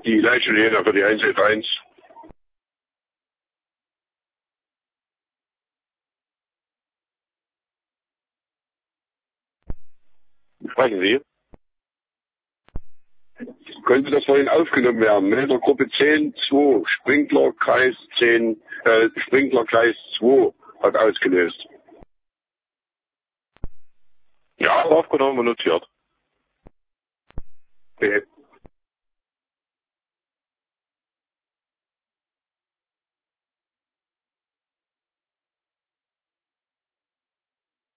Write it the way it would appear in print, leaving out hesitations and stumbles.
Die Leitstelle für die 111. Sprechen Sie? Könnte das vorhin aufgenommen werden? Ne? Der Gruppe 10.2, Sprinklerkreis 10, Sprinklerkreis 2 hat ausgelöst. Ja, aufgenommen und notiert. Okay.